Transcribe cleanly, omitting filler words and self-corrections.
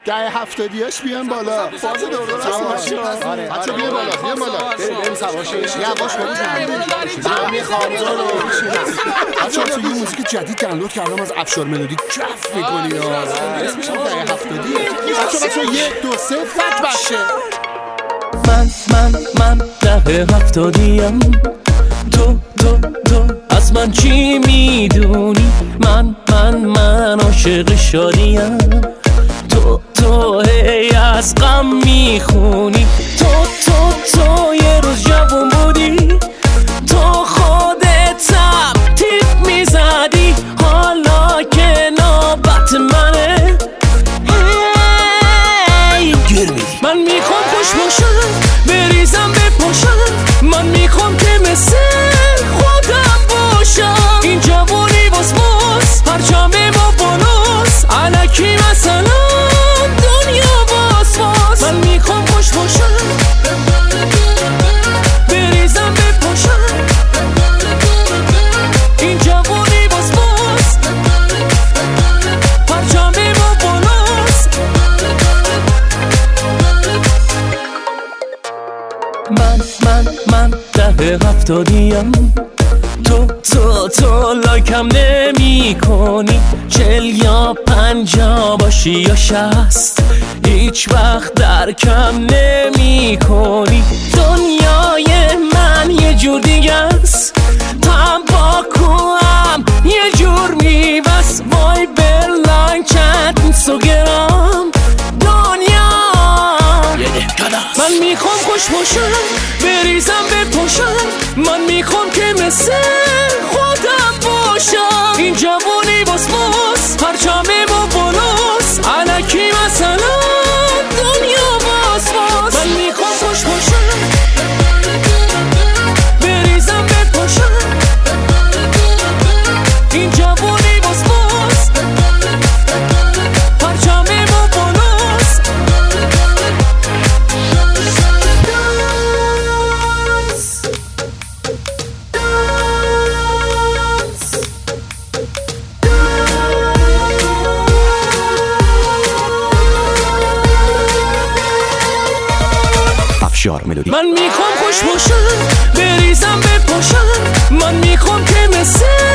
70هاش بیان بالا. فاز دوره بچه بیا بالا بریم سواشی یواش من میخوام بچه تو یه موزیک جدید دانلود کردم از افشار ملودی. کف میکنی اسمش هم 70 بچه 1 2 3 فت بشه. من 70یم. تو از من چی میدونی؟ من عاشق شادیم. تو هی از غم میخونی. تو یه روز جوون بودی. تو خودتم تیپ میزدی. حالا که نوبت منه گیر میدی. من میخوام خوش باشم بریزم بپاشم. من میخوام که مثل خودم باشم. این جوانی واس پرچم ما بالاست. الکی مثلا دنیا واس. من میخوام خوش باشم بریزم بپاشم. این جوانی واس پرچم ما بالاست. من 70یم. تو لایکم نمی کنی. 40 یا 50 باشی یا 60 هیچ وقت درکم نمی کنی. دنیای من یه جور دیگه است. تنباکو هم یه جور میبست. وای برلاین چند اینستاگرام دنیا. من میخوام خوش باشم بریزم بپاشم. من میخوام که مثل خودم باشم. این جوانی واس پرچم ما بالاست. الکی مثلا دنیا واس. من میخوام خوش باشم بریزم بپاشم. این جوانی واس پرچم ما بالاست. من میخوام خوش باشم بریزم بپاشم. من میخوام که مثل